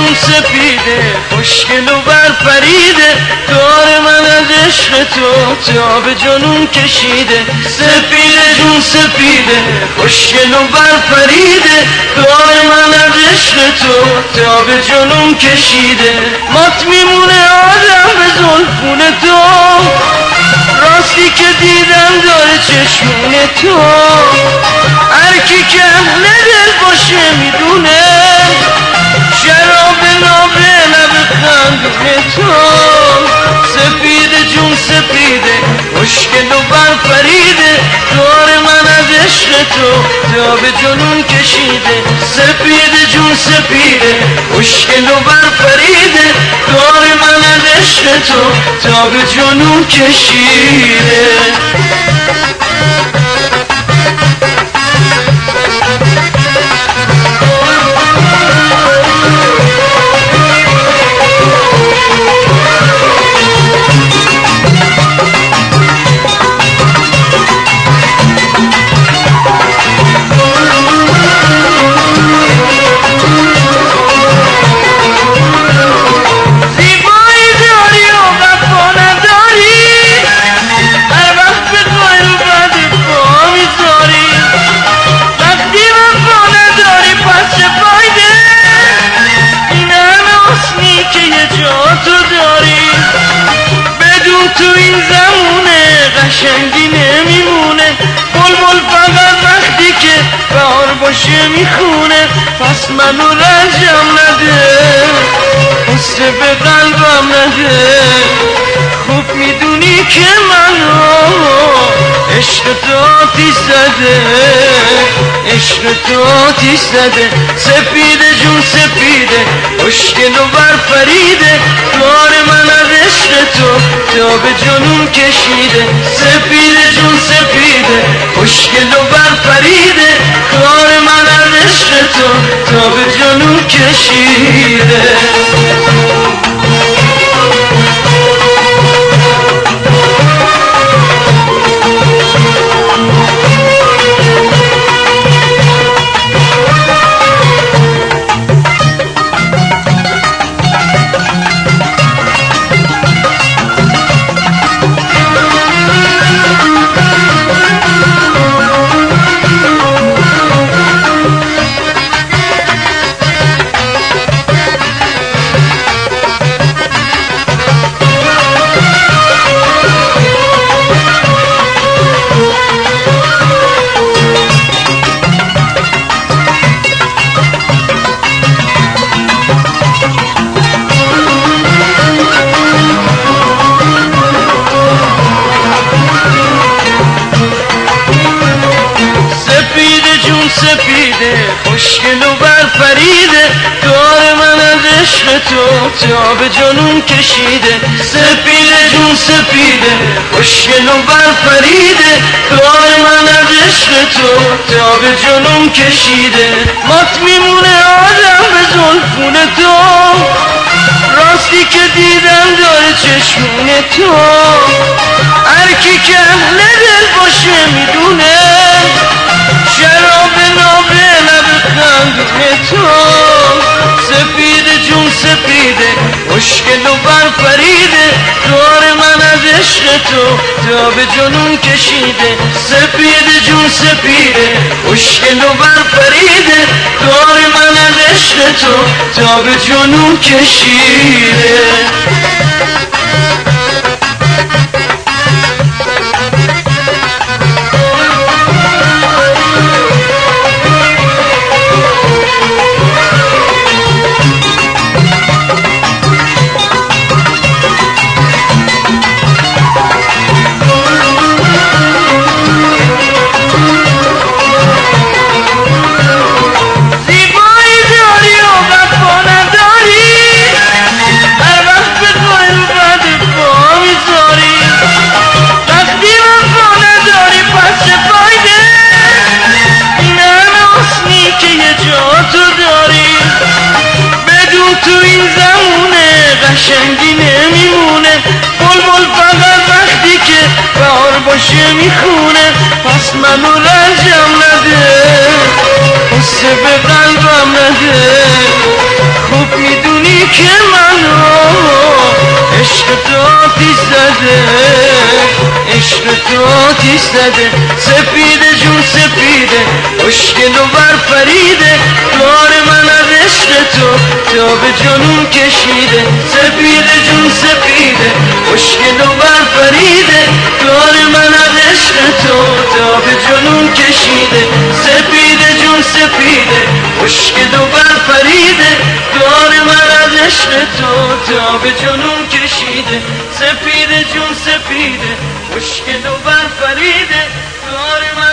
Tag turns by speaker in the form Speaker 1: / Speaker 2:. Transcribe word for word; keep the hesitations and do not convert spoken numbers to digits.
Speaker 1: جون سپیده خوشگل و برپریده کار من از عشق تو تا به جنون کشیده سپیده جون سپیده خوشگل و برپریده کار من از عشق تو تا به جنون کشیده مات میمونه آدم به زلفون تو راستی که دیدم داره چشمون تو هرکی که اهل دل باشه میدونه شراب نابه لب خندون تو سپیده جون سپیده خوشگل و برپریده کار من از عشق تو تا به جنون کشیده سپیده جون سپیده خوشگل و برپریده کار من از عشق تو تا به جنون کشیده تو این زمونه قشنگی نمیمونه بلبل فقط وقتی که بهار باشه میخونه پس منو رنجم نده قصه به قلبم نده خوب میدونی که منو عشق تو آتیش زده عشق تو آتیش زده سپیده جون سپیده خوشگل و برپریده کار من از عشق تو تا به جنون کشیده سپیده جون سپیده خوشگل و برپریده کار من از عشق تو تا به جنون کشیده سپیده خوشگل و برپریده کار من از عشق تو تا به جنون کشیده سپیده جون سپیده خوشگل و برپریده کار من از عشق تو تا به جنون کشیده مات میمونه آدم به زلفون تو راستی که دیدم داره چشمون تو هرکی که اهل دل باشه میدونه شراب نابه لب خندون تو سپیده جون سپیده خوشگل و برپریده کار من از عشق تو تا به جنون کشیده سپیده جون سپیده خوشگل و برپریده کار من از عشق تو تا به جنون کشیده قشنگی نمیمونه بلبل فقط وقتی که بهار باشه میخونه پس منو رنجم نده قصه به قلبم نده خوب میدونی که منو عشق تو آتیش زده، عشق تو آتیش زده. سپیده جون سپیده خوشگل و برفریده، کار من از عشق تو تا به جنون کشیده. سپیده جون سپیده خوشگل و برفریده، کار من از عشق تو تا به جنون کشیده. سپیده جون سپیده خوشگل و برفریده، کار من از عشق تو تا به جنون کشیده. سپیده جون سپیده خوشگل و برفریده، کار من